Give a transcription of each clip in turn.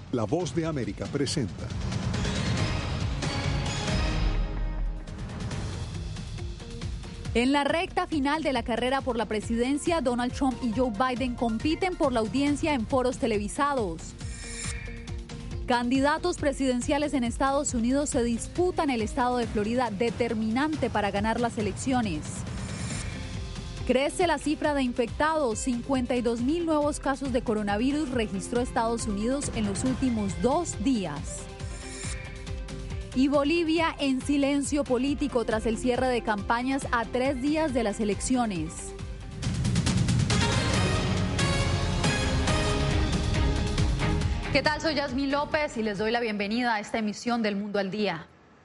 La Voz de América presenta. En la recta final de la carrera por la presidencia, Donald Trump y Joe Biden compiten por la audiencia en foros televisados. Candidatos presidenciales en Estados Unidos se disputan el estado de Florida, determinante para ganar las elecciones. Crece la cifra de infectados. 52,000 nuevos casos de coronavirus registró Estados Unidos en los últimos 2 días. Y Bolivia en silencio político tras el cierre de campañas a 3 días de las elecciones. ¿Qué tal? Soy Yasmín López y les doy la bienvenida a esta emisión del Mundo al Día.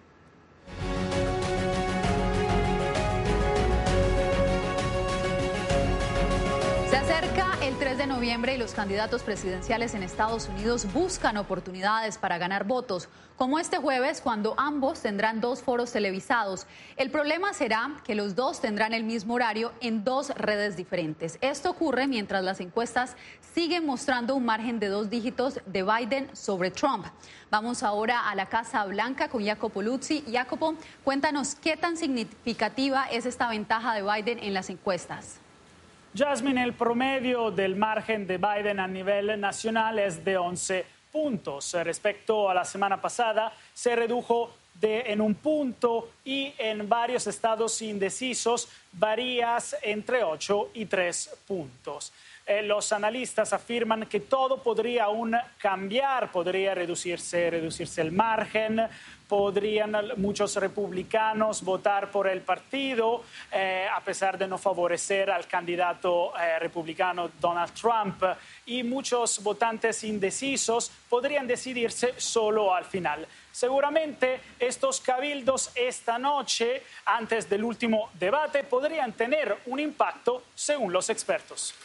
Se acerca el 3 de noviembre y los candidatos presidenciales en Estados Unidos buscan oportunidades para ganar votos, como este jueves cuando ambos tendrán 2 foros televisados. El problema será que los 2 tendrán el mismo horario en 2 redes diferentes. Esto ocurre mientras las encuestas siguen mostrando un margen de 2 dígitos de Biden sobre Trump. Vamos ahora a la Casa Blanca con Jacopo Luzzi. Jacopo, cuéntanos qué tan significativa es esta ventaja de Biden en las encuestas. Jasmine, el promedio del margen de Biden a nivel nacional es de 11 puntos. Respecto a la semana pasada, se redujo en 1 punto y en varios estados indecisos varía entre 8 y 3 puntos. Los analistas afirman que todo podría aún cambiar, podría reducirse el margen, podrían muchos republicanos votar por el partido a pesar de no favorecer al candidato republicano Donald Trump, y muchos votantes indecisos podrían decidirse solo al final. Seguramente estos cabildos esta noche, antes del último debate, podrían tener un impacto según los expertos.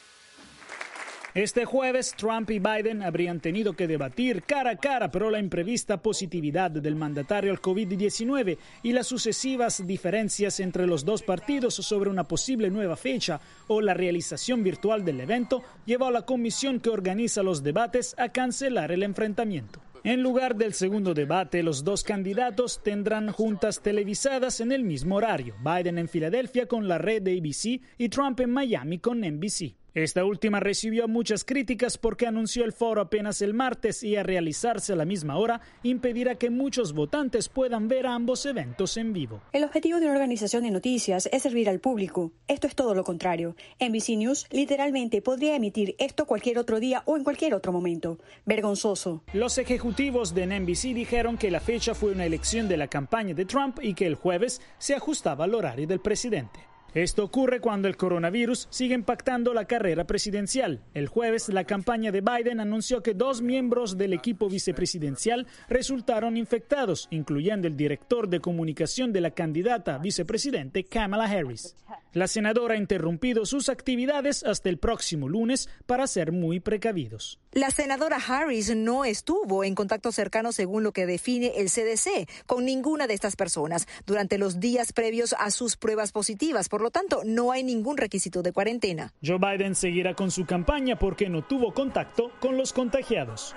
Este jueves, Trump y Biden habrían tenido que debatir cara a cara, pero la imprevista positividad del mandatario al COVID-19 y las sucesivas diferencias entre los 2 partidos sobre una posible nueva fecha o la realización virtual del evento llevó a la comisión que organiza los debates a cancelar el enfrentamiento. En lugar del segundo debate, los 2 candidatos tendrán juntas televisadas en el mismo horario, Biden en Filadelfia con la red de ABC y Trump en Miami con NBC. Esta última recibió muchas críticas porque anunció el foro apenas el martes y, a realizarse a la misma hora, impedirá que muchos votantes puedan ver ambos eventos en vivo. El objetivo de una organización de noticias es servir al público. Esto es todo lo contrario. NBC News literalmente podría emitir esto cualquier otro día o en cualquier otro momento. Vergonzoso. Los ejecutivos de NBC dijeron que la fecha fue una elección de la campaña de Trump y que el jueves se ajustaba al horario del presidente. Esto ocurre cuando el coronavirus sigue impactando la carrera presidencial. El jueves, la campaña de Biden anunció que 2 miembros del equipo vicepresidencial resultaron infectados, incluyendo el director de comunicación de la candidata vicepresidente Kamala Harris. La senadora ha interrumpido sus actividades hasta el próximo lunes para ser muy precavidos. La senadora Harris no estuvo en contacto cercano, según lo que define el CDC, con ninguna de estas personas durante los días previos a sus pruebas positivas. Por lo tanto, no hay ningún requisito de cuarentena. Joe Biden seguirá con su campaña porque no tuvo contacto con los contagiados.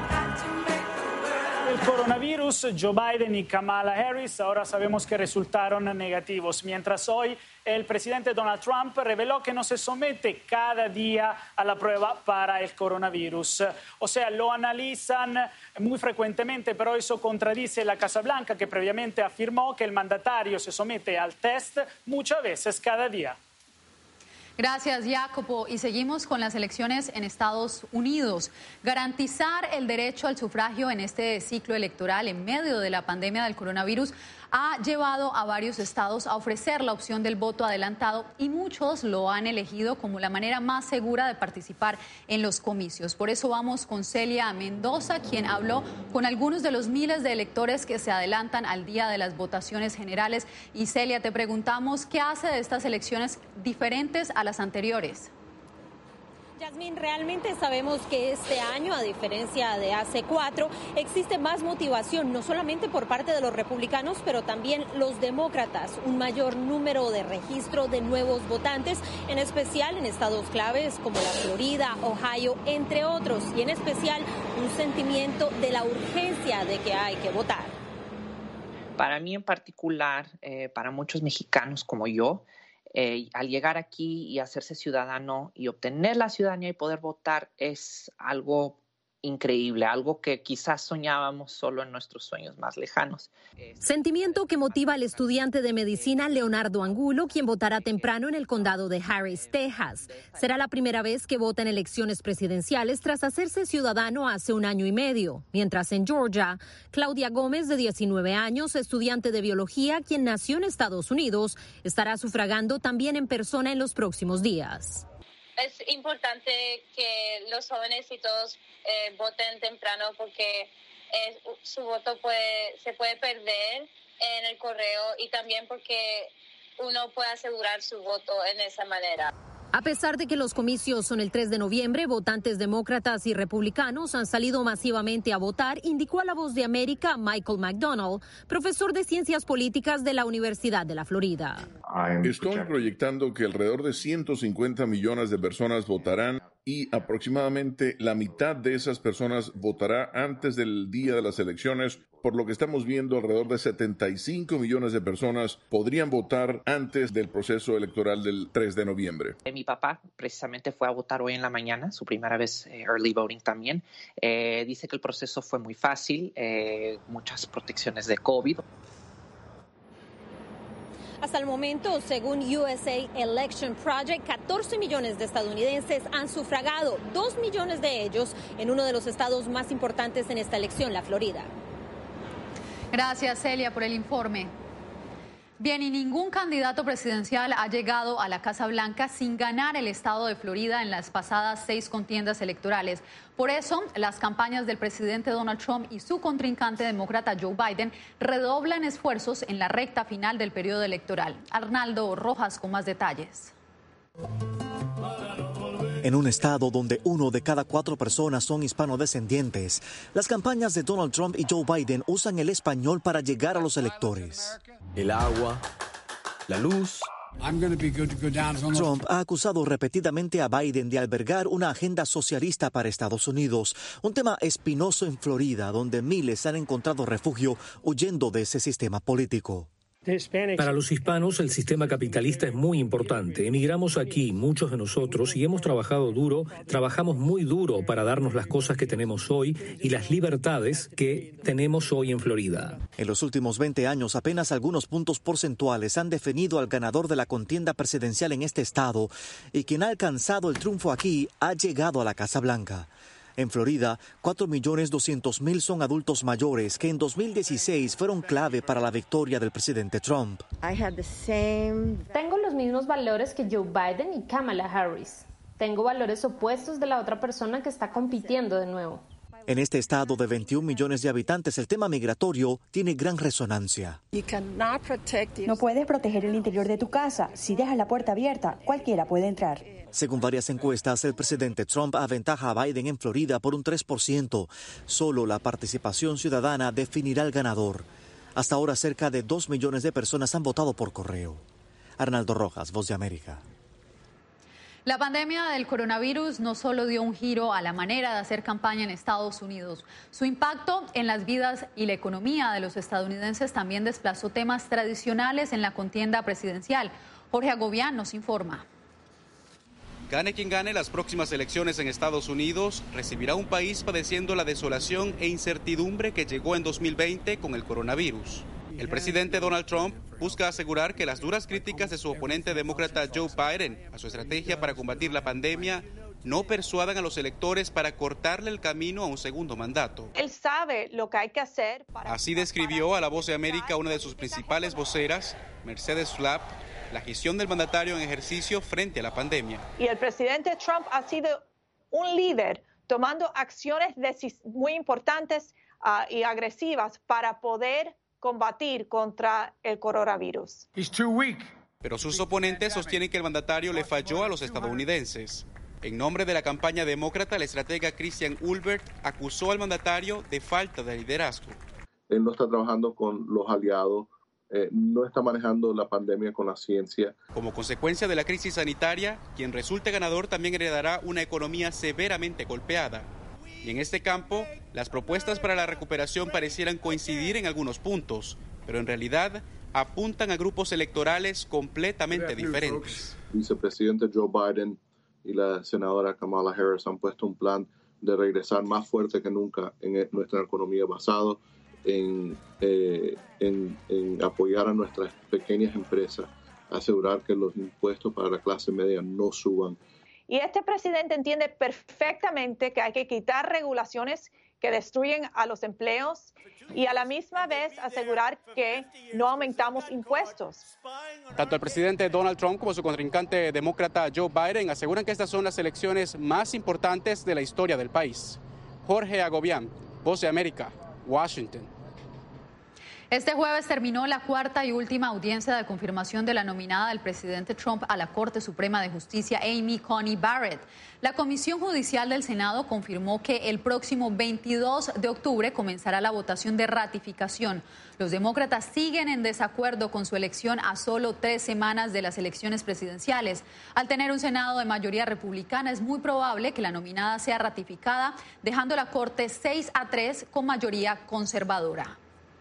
El coronavirus, Joe Biden y Kamala Harris ahora sabemos que resultaron negativos, mientras hoy el presidente Donald Trump reveló que no se somete cada día a la prueba para el coronavirus. O sea, lo analizan muy frecuentemente, pero eso contradice la Casa Blanca, que previamente afirmó que el mandatario se somete al test muchas veces cada día. Gracias, Jacopo. Y seguimos con las elecciones en Estados Unidos. Garantizar el derecho al sufragio en este ciclo electoral en medio de la pandemia del coronavirus ha llevado a varios estados a ofrecer la opción del voto adelantado y muchos lo han elegido como la manera más segura de participar en los comicios. Por eso vamos con Celia Mendoza, quien habló con algunos de los miles de electores que se adelantan al día de las votaciones generales. Y Celia, te preguntamos, ¿qué hace de estas elecciones diferentes a las anteriores? Yasmín, realmente sabemos que este año, a diferencia de hace 4, existe más motivación, no solamente por parte de los republicanos, pero también los demócratas, un mayor número de registro de nuevos votantes, en especial en estados claves como la Florida, Ohio, entre otros, y en especial un sentimiento de la urgencia de que hay que votar. Para mí en particular, para muchos mexicanos como yo, al llegar aquí y hacerse ciudadano y obtener la ciudadanía y poder votar es algo increíble, algo que quizás soñábamos solo en nuestros sueños más lejanos. Sentimiento que motiva al estudiante de medicina Leonardo Angulo, quien votará temprano en el condado de Harris, Texas. Será la primera vez que vota en elecciones presidenciales tras hacerse ciudadano hace 1 año y medio. Mientras en Georgia, Claudia Gómez, de 19 años, estudiante de biología, quien nació en Estados Unidos, estará sufragando también en persona en los próximos días. Es importante que los jóvenes y todos voten temprano porque su voto se puede perder en el correo y también porque uno puede asegurar su voto en esa manera. A pesar de que los comicios son el 3 de noviembre, votantes demócratas y republicanos han salido masivamente a votar, indicó a La Voz de América Michael McDonald, profesor de Ciencias Políticas de la Universidad de la Florida. Estoy proyectando que alrededor de 150 millones de personas votarán y aproximadamente la mitad de esas personas votará antes del día de las elecciones, por lo que estamos viendo alrededor de 75 millones de personas podrían votar antes del proceso electoral del 3 de noviembre. Mi papá precisamente fue a votar hoy en la mañana, su primera vez early voting también. Dice que el proceso fue muy fácil, muchas protecciones de COVID. Hasta el momento, según USA Election Project, 14 millones de estadounidenses han sufragado, 2 millones de ellos en uno de los estados más importantes en esta elección, la Florida. Gracias, Celia, por el informe. Bien, y ningún candidato presidencial ha llegado a la Casa Blanca sin ganar el estado de Florida en las pasadas 6 contiendas electorales. Por eso, las campañas del presidente Donald Trump y su contrincante demócrata Joe Biden redoblan esfuerzos en la recta final del periodo electoral. Arnaldo Rojas con más detalles. En un estado donde 1 de cada 4 personas son hispanodescendientes, las campañas de Donald Trump y Joe Biden usan el español para llegar a los electores. El agua, la luz. Trump ha acusado repetidamente a Biden de albergar una agenda socialista para Estados Unidos, un tema espinoso en Florida, donde miles han encontrado refugio huyendo de ese sistema político. Para los hispanos, el sistema capitalista es muy importante. Emigramos aquí, muchos de nosotros, y hemos trabajado duro, trabajamos muy duro para darnos las cosas que tenemos hoy y las libertades que tenemos hoy en Florida. En los últimos 20 años, apenas algunos puntos porcentuales han definido al ganador de la contienda presidencial en este estado, y quien ha alcanzado el triunfo aquí ha llegado a la Casa Blanca. En Florida, 4.200.000 son adultos mayores que en 2016 fueron clave para la victoria del presidente Trump. Tengo los mismos valores que Joe Biden y Kamala Harris. Tengo valores opuestos de la otra persona que está compitiendo de nuevo. En este estado de 21 millones de habitantes, el tema migratorio tiene gran resonancia. No puedes proteger el interior de tu casa. Si dejas la puerta abierta, cualquiera puede entrar. Según varias encuestas, el presidente Trump aventaja a Biden en Florida por un 3%. Solo la participación ciudadana definirá al ganador. Hasta ahora, cerca de 2 millones de personas han votado por correo. Arnaldo Rojas, Voz de América. La pandemia del coronavirus no solo dio un giro a la manera de hacer campaña en Estados Unidos. Su impacto en las vidas y la economía de los estadounidenses también desplazó temas tradicionales en la contienda presidencial. Jorge Agobián nos informa. Gane quien gane las próximas elecciones en Estados Unidos, recibirá un país padeciendo la desolación e incertidumbre que llegó en 2020 con el coronavirus. El presidente Donald Trump busca asegurar que las duras críticas de su oponente demócrata Joe Biden a su estrategia para combatir la pandemia no persuadan a los electores para cortarle el camino a un segundo mandato. Él sabe lo que hay que hacer. Así describió a La Voz de América una de sus principales voceras, Mercedes Flapp, la gestión del mandatario en ejercicio frente a la pandemia. Y el presidente Trump ha sido un líder tomando acciones muy importantes y agresivas para poder combatir contra el coronavirus. Pero sus oponentes sostienen que el mandatario le falló a los estadounidenses. En nombre de la campaña demócrata, el estratega Christian Ulbert acusó al mandatario de falta de liderazgo. Él no está trabajando con los aliados, no está manejando la pandemia con la ciencia. Como consecuencia de la crisis sanitaria, quien resulte ganador también heredará una economía severamente golpeada. Y en este campo, las propuestas para la recuperación parecieran coincidir en algunos puntos, pero en realidad apuntan a grupos electorales completamente diferentes. El vicepresidente Joe Biden y la senadora Kamala Harris han puesto un plan de regresar más fuerte que nunca en nuestra economía, basado en apoyar a nuestras pequeñas empresas, asegurar que los impuestos para la clase media no suban. Y este presidente entiende perfectamente que hay que quitar regulaciones que destruyen a los empleos y a la misma vez asegurar que no aumentamos impuestos. Tanto el presidente Donald Trump como su contrincante demócrata Joe Biden aseguran que estas son las elecciones más importantes de la historia del país. Jorge Agobián, Voz de América, Washington. Este jueves terminó la cuarta y última audiencia de confirmación de la nominada del presidente Trump a la Corte Suprema de Justicia, Amy Coney Barrett. La Comisión Judicial del Senado confirmó que el próximo 22 de octubre comenzará la votación de ratificación. Los demócratas siguen en desacuerdo con su elección a solo 3 semanas de las elecciones presidenciales. Al tener un Senado de mayoría republicana, es muy probable que la nominada sea ratificada, dejando la Corte 6-3 con mayoría conservadora.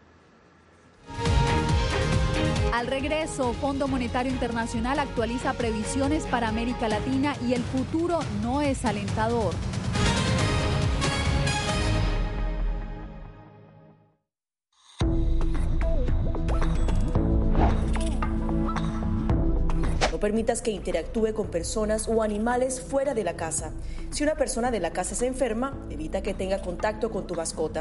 Al regreso, Fondo Monetario Internacional actualiza previsiones para América Latina y el futuro no es alentador. No permitas que interactúe con personas o animales fuera de la casa. Si una persona de la casa se enferma, evita que tenga contacto con tu mascota.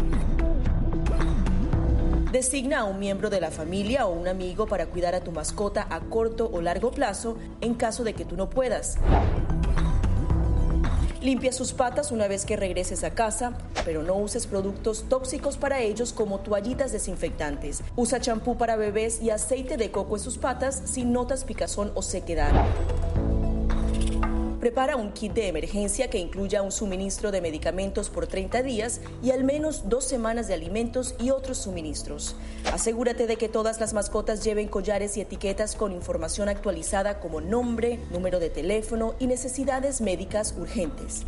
Designa a un miembro de la familia o un amigo para cuidar a tu mascota a corto o largo plazo en caso de que tú no puedas. Limpia sus patas una vez que regreses a casa, pero no uses productos tóxicos para ellos como toallitas desinfectantes. Usa champú para bebés y aceite de coco en sus patas si notas picazón o sequedad. Prepara un kit de emergencia que incluya un suministro de medicamentos por 30 días y al menos 2 semanas de alimentos y otros suministros. Asegúrate de que todas las mascotas lleven collares y etiquetas con información actualizada como nombre, número de teléfono y necesidades médicas urgentes.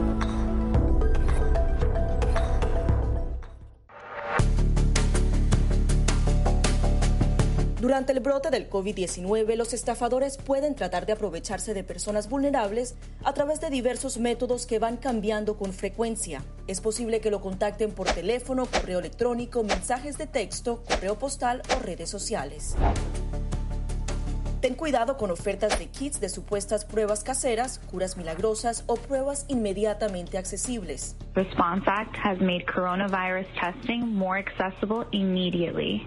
Durante el brote del COVID-19, los estafadores pueden tratar de aprovecharse de personas vulnerables a través de diversos métodos que van cambiando con frecuencia. Es posible que lo contacten por teléfono, correo electrónico, mensajes de texto, correo postal o redes sociales. Ten cuidado con ofertas de kits de supuestas pruebas caseras, curas milagrosas o pruebas inmediatamente accesibles. Response Act has made coronavirus testing more accessible immediately.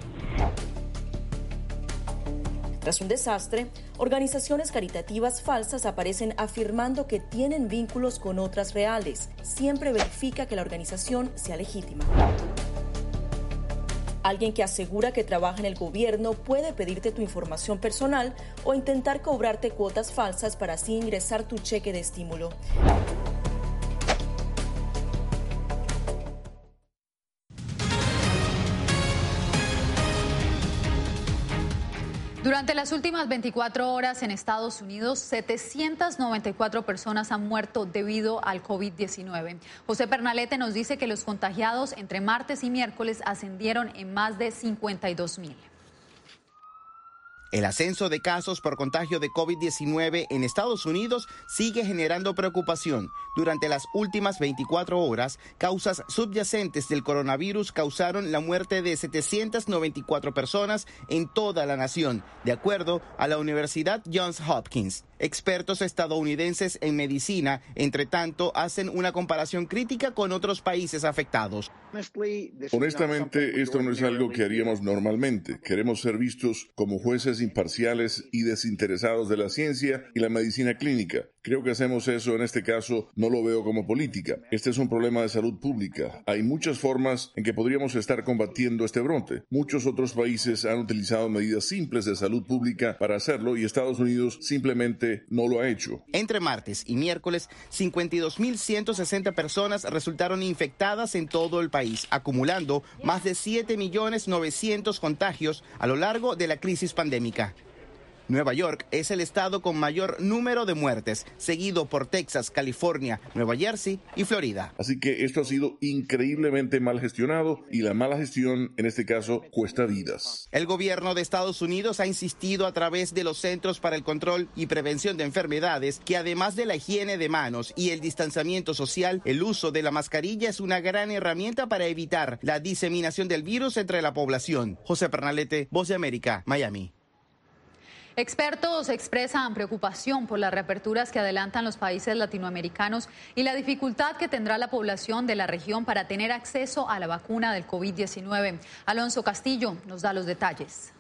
Tras un desastre, organizaciones caritativas falsas aparecen afirmando que tienen vínculos con otras reales. Siempre verifica que la organización sea legítima. Alguien que asegura que trabaja en el gobierno puede pedirte tu información personal o intentar cobrarte cuotas falsas para así ingresar tu cheque de estímulo. Durante las últimas 24 horas en Estados Unidos, 794 personas han muerto debido al COVID-19. José Pernalete nos dice que los contagiados entre martes y miércoles ascendieron en más de 52,000. El ascenso de casos por contagio de COVID-19 en Estados Unidos sigue generando preocupación. Durante las últimas 24 horas, causas subyacentes del coronavirus causaron la muerte de 794 personas en toda la nación, de acuerdo a la Universidad Johns Hopkins. Expertos estadounidenses en medicina, entre tanto, hacen una comparación crítica con otros países afectados. Honestamente, esto no es algo que haríamos normalmente. Queremos ser vistos como jueces imparciales y desinteresados de la ciencia y la medicina clínica. Creo que hacemos eso en este caso, no lo veo como política. Este es un problema de salud pública. Hay muchas formas en que podríamos estar combatiendo este brote. Muchos otros países han utilizado medidas simples de salud pública para hacerlo y Estados Unidos simplemente no lo ha hecho. Entre martes y miércoles, 52.160 personas resultaron infectadas en todo el país, acumulando más de 7.900.000 contagios a lo largo de la crisis pandémica. Nueva York es el estado con mayor número de muertes, seguido por Texas, California, Nueva Jersey y Florida. Así que esto ha sido increíblemente mal gestionado y la mala gestión, en este caso, cuesta vidas. El gobierno de Estados Unidos ha insistido a través de los Centros para el Control y Prevención de Enfermedades que además de la higiene de manos y el distanciamiento social, el uso de la mascarilla es una gran herramienta para evitar la diseminación del virus entre la población. José Pernalete, Voz de América, Miami. Expertos expresan preocupación por las reaperturas que adelantan los países latinoamericanos y la dificultad que tendrá la población de la región para tener acceso a la vacuna del COVID-19. Alonso Castillo nos da los detalles.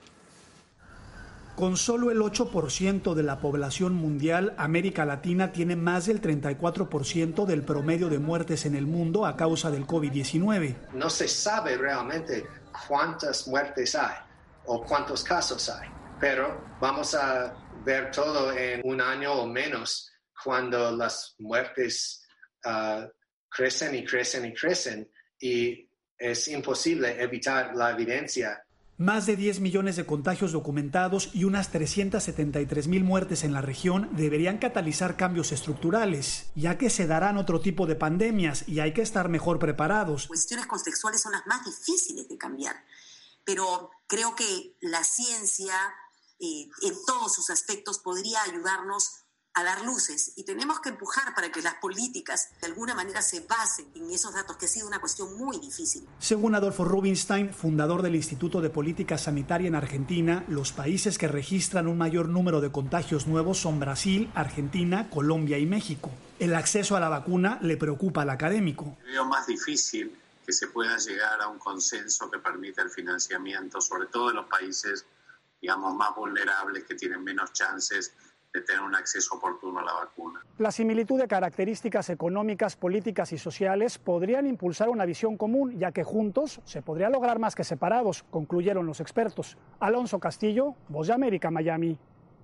Con solo el 8% de la población mundial, América Latina tiene más del 34% del promedio de muertes en el mundo a causa del COVID-19. No se sabe realmente cuántas muertes hay o cuántos casos hay. Pero vamos a ver todo en un año o menos cuando las muertes crecen y crecen y crecen y es imposible evitar la evidencia. Más de 10 millones de contagios documentados y unas 373.000 muertes en la región deberían catalizar cambios estructurales, ya que se darán otro tipo de pandemias y hay que estar mejor preparados. Cuestiones contextuales son las más difíciles de cambiar, pero creo que la ciencia en todos sus aspectos podría ayudarnos a dar luces y tenemos que empujar para que las políticas de alguna manera se basen en esos datos, que ha sido una cuestión muy difícil. Según Adolfo Rubinstein, fundador del Instituto de Política Sanitaria en Argentina, los países que registran un mayor número de contagios nuevos son Brasil, Argentina, Colombia y México. El acceso a la vacuna le preocupa al académico. Veo más difícil que se pueda llegar a un consenso que permita el financiamiento, sobre todo en los países, digamos, más vulnerables, que tienen menos chances de tener un acceso oportuno a la vacuna. La similitud de características económicas, políticas y sociales podrían impulsar una visión común, ya que juntos se podría lograr más que separados, concluyeron los expertos. Alonso Castillo, Voz de América, Miami.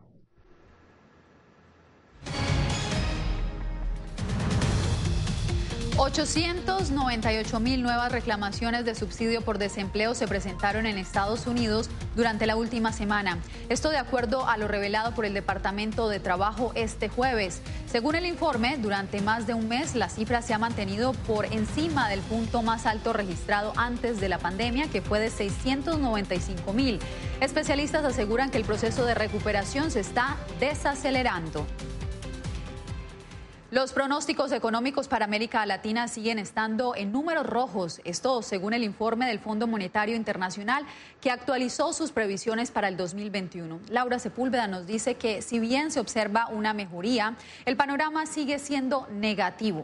$898,000 nuevas reclamaciones de subsidio por desempleo se presentaron en Estados Unidos durante la última semana. Esto de acuerdo a lo revelado por el Departamento de Trabajo este jueves. Según el informe, durante más de un mes la cifra se ha mantenido por encima del punto más alto registrado antes de la pandemia, que fue de 695,000. Especialistas aseguran que el proceso de recuperación se está desacelerando. Los pronósticos económicos para América Latina siguen estando en números rojos, esto según el informe del Fondo Monetario Internacional, que actualizó sus previsiones para el 2021. Laura Sepúlveda nos dice que si bien se observa una mejoría, el panorama sigue siendo negativo.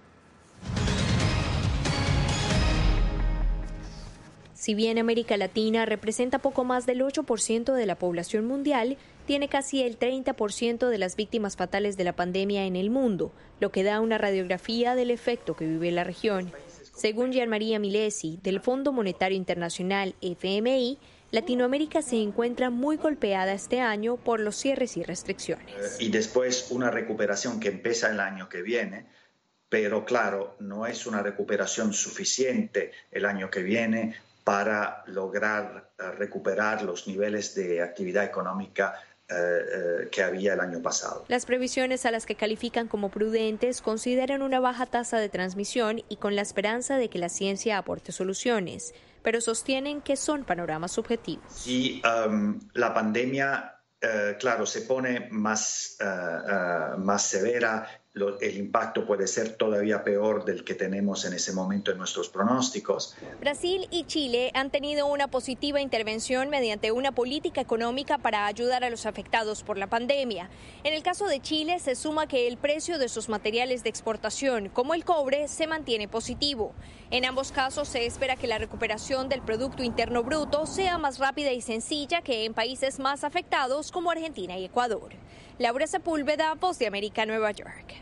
Si bien América Latina representa poco más del 8% de la población mundial, tiene casi el 30% de las víctimas fatales de la pandemia en el mundo, lo que da una radiografía del efecto que vive la región. Según Gianmaria Milesi, del Fondo Monetario Internacional FMI, Latinoamérica se encuentra muy golpeada este año por los cierres y restricciones. Y después una recuperación que empieza el año que viene, pero claro, no es una recuperación suficiente el año que viene para lograr recuperar los niveles de actividad económica que había el año pasado. Las previsiones, a las que califican como prudentes, consideran una baja tasa de transmisión y con la esperanza de que la ciencia aporte soluciones, pero sostienen que son panoramas subjetivos. Y la pandemia, claro, se pone más severa. El impacto puede ser todavía peor del que tenemos en ese momento en nuestros pronósticos. Brasil y Chile han tenido una positiva intervención mediante una política económica para ayudar a los afectados por la pandemia. En el caso de Chile, se suma que el precio de sus materiales de exportación, como el cobre, se mantiene positivo. En ambos casos, se espera que la recuperación del Producto Interno Bruto sea más rápida y sencilla que en países más afectados como Argentina y Ecuador. Laura Sepúlveda, Voz de América, Nueva York.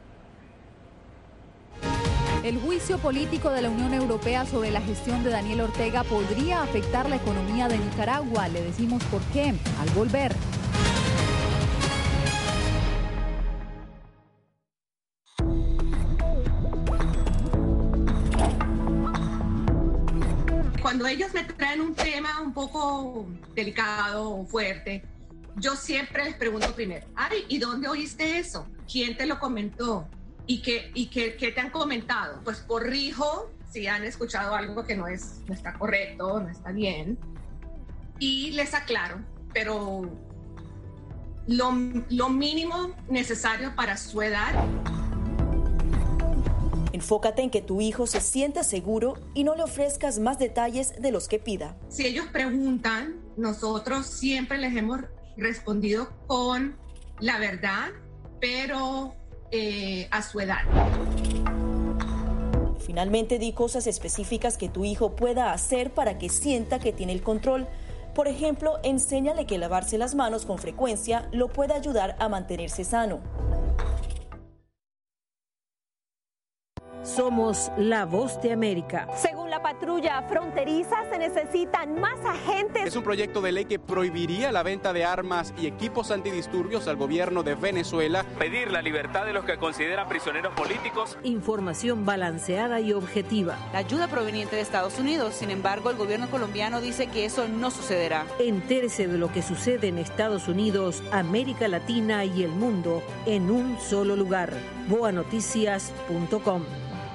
El juicio político de la Unión Europea sobre la gestión de Daniel Ortega podría afectar la economía de Nicaragua. Le decimos por qué al volver. Cuando ellos me traen un tema un poco delicado o fuerte, yo siempre les pregunto primero, ay, ¿y dónde oíste eso? ¿Quién te lo comentó? ¿Y qué te han comentado? Pues corrijo si han escuchado algo que no está correcto, no está bien, y les aclaro, pero lo mínimo necesario para su edad. Enfócate en que tu hijo se sienta seguro y no le ofrezcas más detalles de los que pida. Si ellos preguntan, nosotros siempre les hemos respondido con la verdad, pero a su edad. Finalmente, di cosas específicas que tu hijo pueda hacer para que sienta que tiene el control. Por ejemplo, enséñale que lavarse las manos con frecuencia lo puede ayudar a mantenerse sano. Somos la Voz de América. Según la patrulla fronteriza, se necesitan más agentes. Es un proyecto de ley que prohibiría la venta de armas y equipos antidisturbios al gobierno de Venezuela. Pedir la libertad de los que consideran prisioneros políticos. Información balanceada y objetiva. La ayuda proveniente de Estados Unidos, sin embargo, el gobierno colombiano dice que eso no sucederá. Entérese de lo que sucede en Estados Unidos, América Latina y el mundo en un solo lugar. boanoticias.com.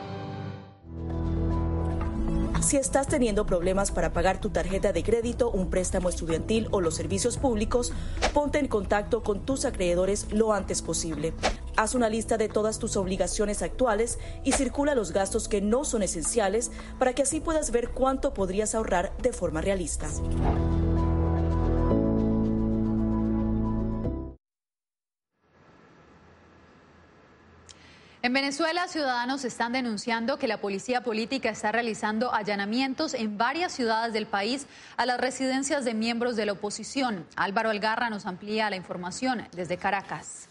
Si estás teniendo problemas para pagar tu tarjeta de crédito, un préstamo estudiantil o los servicios públicos, ponte en contacto con tus acreedores lo antes posible. Haz una lista de todas tus obligaciones actuales y circula los gastos que no son esenciales para que así puedas ver cuánto podrías ahorrar de forma realista. En Venezuela, ciudadanos están denunciando que la policía política está realizando allanamientos en varias ciudades del país a las residencias de miembros de la oposición. Álvaro Algarra nos amplía la información desde Caracas.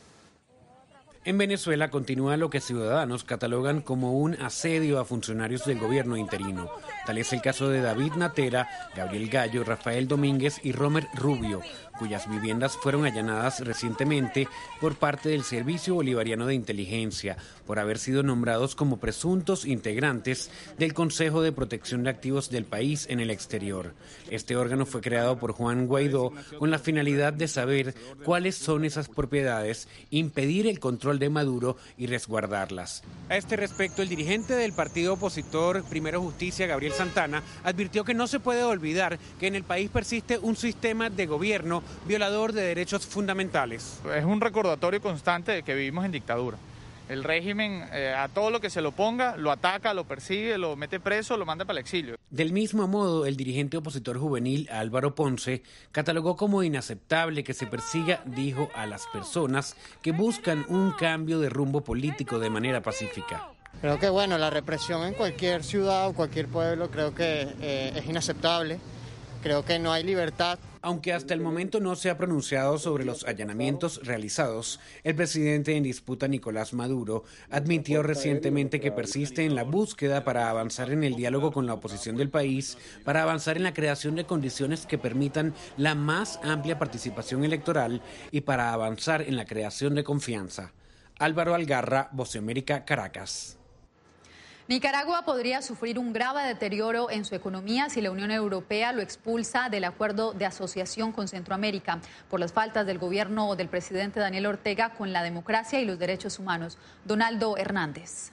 En Venezuela continúa lo que ciudadanos catalogan como un asedio a funcionarios del gobierno interino. Tal es el caso de David Natera, Gabriel Gallo, Rafael Domínguez y Romer Rubio, cuyas viviendas fueron allanadas recientemente por parte del Servicio Bolivariano de Inteligencia por haber sido nombrados como presuntos integrantes del Consejo de Protección de Activos del país en el exterior. Este órgano fue creado por Juan Guaidó con la finalidad de saber cuáles son esas propiedades, impedir el control de Maduro y resguardarlas. A este respecto, el dirigente del partido opositor Primero Justicia, Gabriel Santana, advirtió que no se puede olvidar que en el país persiste un sistema de gobierno violador de derechos fundamentales. Es un recordatorio constante de que vivimos en dictadura. El régimen a todo lo que se lo ponga, lo ataca, lo persigue, lo mete preso, lo manda para el exilio. Del mismo modo, el dirigente opositor juvenil Álvaro Ponce catalogó como inaceptable que se persiga, dijo, a las personas que buscan un cambio de rumbo político de manera pacífica. Creo que la represión en cualquier ciudad o cualquier pueblo creo que es inaceptable. Creo que no hay libertad. Aunque hasta el momento no se ha pronunciado sobre los allanamientos realizados, el presidente en disputa, Nicolás Maduro, admitió recientemente que persiste en la búsqueda para avanzar en el diálogo con la oposición del país, para avanzar en la creación de condiciones que permitan la más amplia participación electoral y para avanzar en la creación de confianza. Álvaro Algarra, Voz de América, Caracas. Nicaragua podría sufrir un grave deterioro en su economía si la Unión Europea lo expulsa del acuerdo de asociación con Centroamérica por las faltas del gobierno del presidente Daniel Ortega con la democracia y los derechos humanos. Donaldo Hernández.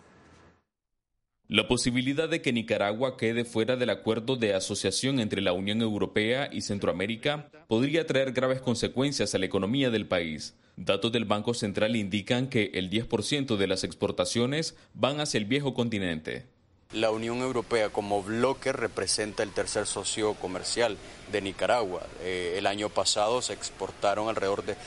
La posibilidad de que Nicaragua quede fuera del acuerdo de asociación entre la Unión Europea y Centroamérica podría traer graves consecuencias a la economía del país. Datos del Banco Central indican que el 10% de las exportaciones van hacia el viejo continente. La Unión Europea como bloque representa el tercer socio comercial de Nicaragua. El año pasado se exportaron alrededor de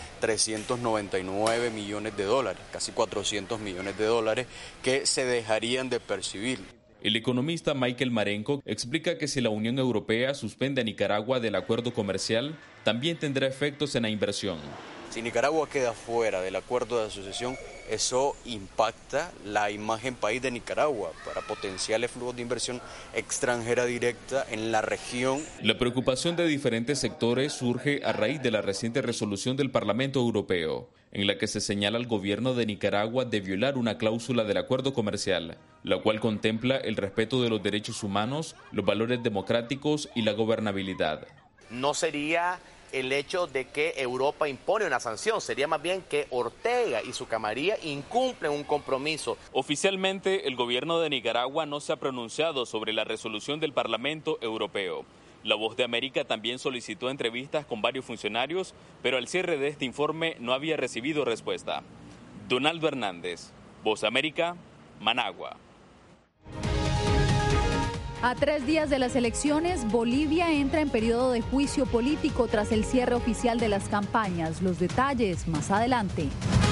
399 millones de dólares, casi 400 millones de dólares, que se dejarían de percibir. El economista Michael Marenco explica que si la Unión Europea suspende a Nicaragua del acuerdo comercial, también tendrá efectos en la inversión. Si Nicaragua queda fuera del acuerdo de asociación, eso impacta la imagen país de Nicaragua para potenciales flujos de inversión extranjera directa en la región. La preocupación de diferentes sectores surge a raíz de la reciente resolución del Parlamento Europeo, en la que se señala al gobierno de Nicaragua de violar una cláusula del acuerdo comercial, la cual contempla el respeto de los derechos humanos, los valores democráticos y la gobernabilidad. No sería el hecho de que Europa impone una sanción, sería más bien que Ortega y su camarilla incumplen un compromiso. Oficialmente, el gobierno de Nicaragua no se ha pronunciado sobre la resolución del Parlamento Europeo. La Voz de América también solicitó entrevistas con varios funcionarios, pero al cierre de este informe no había recibido respuesta. Donaldo Hernández, Voz de América, Managua. A 3 días de las elecciones, Bolivia entra en periodo de juicio político tras el cierre oficial de las campañas. Los detalles más adelante.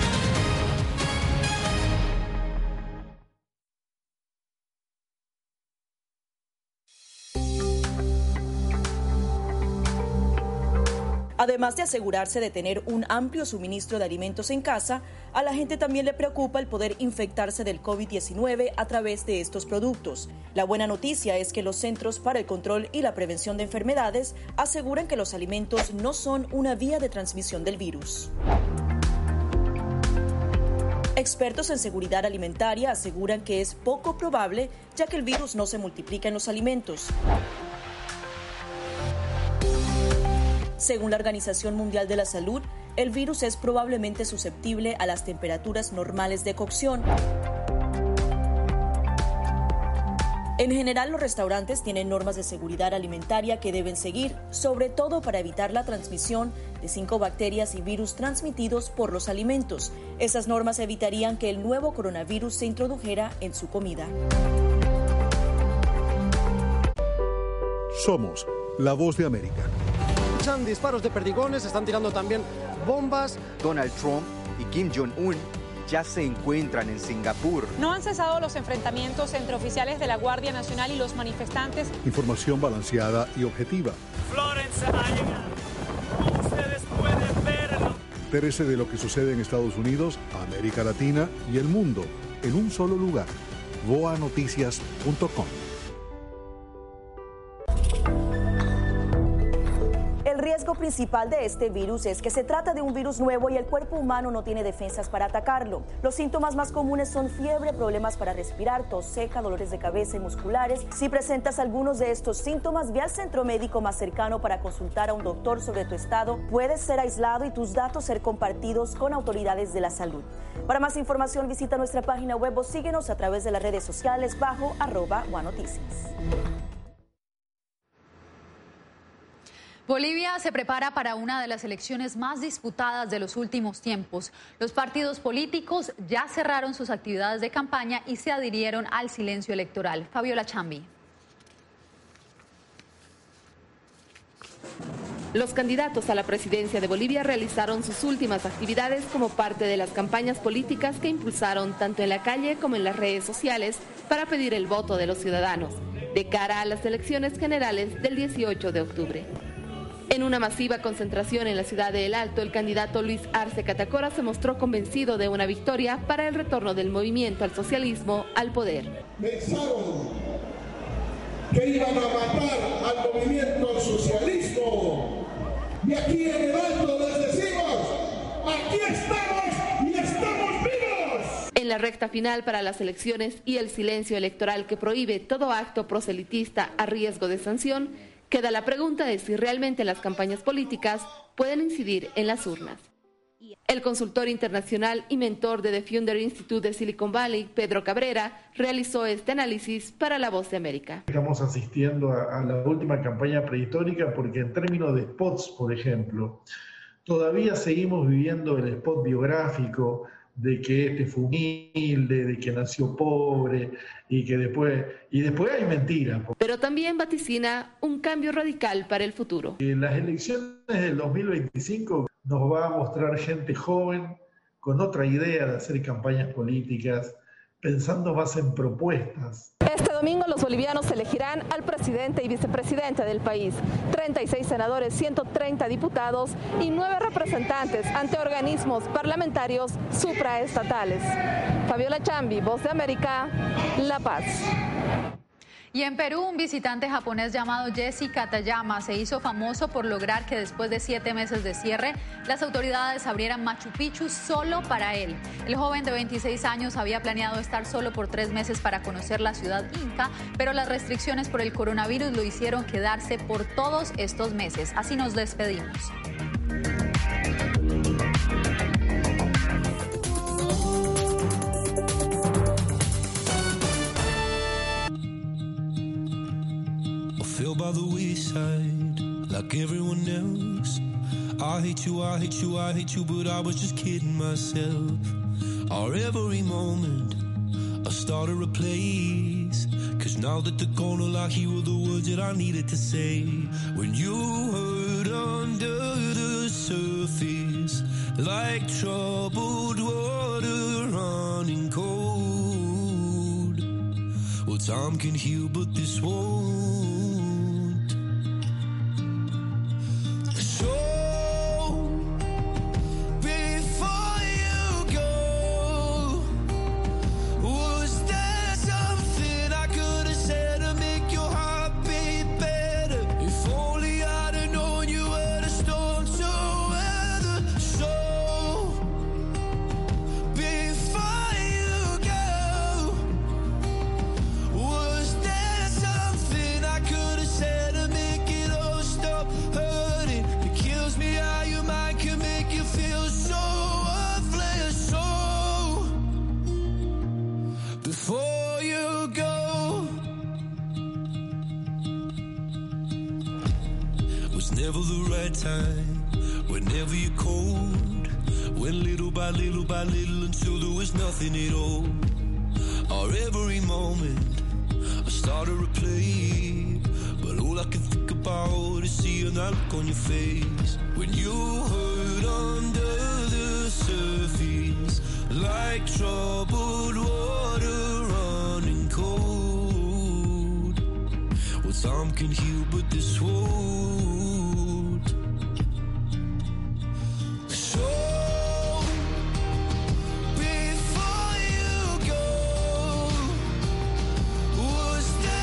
Además de asegurarse de tener un amplio suministro de alimentos en casa, a la gente también le preocupa el poder infectarse del COVID-19 a través de estos productos. La buena noticia es que los Centros para el Control y la Prevención de Enfermedades aseguran que los alimentos no son una vía de transmisión del virus. Expertos en seguridad alimentaria aseguran que es poco probable, ya que el virus no se multiplica en los alimentos. Según la Organización Mundial de la Salud, el virus es probablemente susceptible a las temperaturas normales de cocción. En general, los restaurantes tienen normas de seguridad alimentaria que deben seguir, sobre todo para evitar la transmisión de 5 bacterias y virus transmitidos por los alimentos. Esas normas evitarían que el nuevo coronavirus se introdujera en su comida. Somos la Voz de América. Disparos de perdigones, están tirando también bombas. Donald Trump y Kim Jong-un ya se encuentran en Singapur. No han cesado los enfrentamientos entre oficiales de la Guardia Nacional y los manifestantes. Información balanceada y objetiva. Florence ha llegado. Ustedes pueden verlo. Entérese de lo que sucede en Estados Unidos, América Latina y el mundo en un solo lugar. voanoticias.com. El riesgo principal de este virus es que se trata de un virus nuevo y el cuerpo humano no tiene defensas para atacarlo. Los síntomas más comunes son fiebre, problemas para respirar, tos seca, dolores de cabeza y musculares. Si presentas algunos de estos síntomas, ve al centro médico más cercano para consultar a un doctor sobre tu estado. Puedes ser aislado y tus datos ser compartidos con autoridades de la salud. Para más información, visita nuestra página web o síguenos a través de las redes sociales bajo @OneNoticias. Bolivia se prepara para una de las elecciones más disputadas de los últimos tiempos. Los partidos políticos ya cerraron sus actividades de campaña y se adhirieron al silencio electoral. Fabiola Chambi. Los candidatos a la presidencia de Bolivia realizaron sus últimas actividades como parte de las campañas políticas que impulsaron tanto en la calle como en las redes sociales para pedir el voto de los ciudadanos de cara a las elecciones generales del 18 de octubre. En una masiva concentración en la ciudad de El Alto, el candidato Luis Arce Catacora se mostró convencido de una victoria para el retorno del movimiento al socialismo al poder. Pensaron que iban a matar al movimiento al socialismo. Y aquí en El Alto les decimos, aquí estamos y estamos vivos. En la recta final para las elecciones y el silencio electoral que prohíbe todo acto proselitista a riesgo de sanción, queda la pregunta de si realmente las campañas políticas pueden incidir en las urnas. El consultor internacional y mentor de The Funder Institute de Silicon Valley, Pedro Cabrera, realizó este análisis para La Voz de América. Estamos asistiendo a la última campaña prehistórica porque en términos de spots, por ejemplo, todavía seguimos viviendo el spot biográfico de que este fue humilde, de que nació pobre y que después hay mentiras. Pero también vaticina un cambio radical para el futuro. En las elecciones del 2025 nos va a mostrar gente joven con otra idea de hacer campañas políticas, pensando más en propuestas. domingo los bolivianos elegirán al presidente y vicepresidente del país, 36 senadores, 130 diputados y 9 representantes ante organismos parlamentarios supraestatales. Fabiola Chambi, Voz de América, La Paz. Y en Perú, un visitante japonés llamado Jesse Katayama se hizo famoso por lograr que después de 7 meses de cierre, las autoridades abrieran Machu Picchu solo para él. El joven de 26 años había planeado estar solo por 3 meses para conocer la ciudad inca, pero las restricciones por el coronavirus lo hicieron quedarse por todos estos meses. Así nos despedimos. By the wayside, like everyone else. I hate you, I hate you, I hate you, but I was just kidding myself. Our every moment, I started a place. Cause now that they're gone, all I hear were the words that I needed to say. When you hurt under the surface, like troubled water running cold. Well, time can heal, but this won't. Time, whenever you're cold, went little by little until there was nothing at all. Our every moment, I started to play, but all I can think about is seeing that look on your face. When you hurt under the surface, like troubled water running cold. Well, time can heal, but this won't.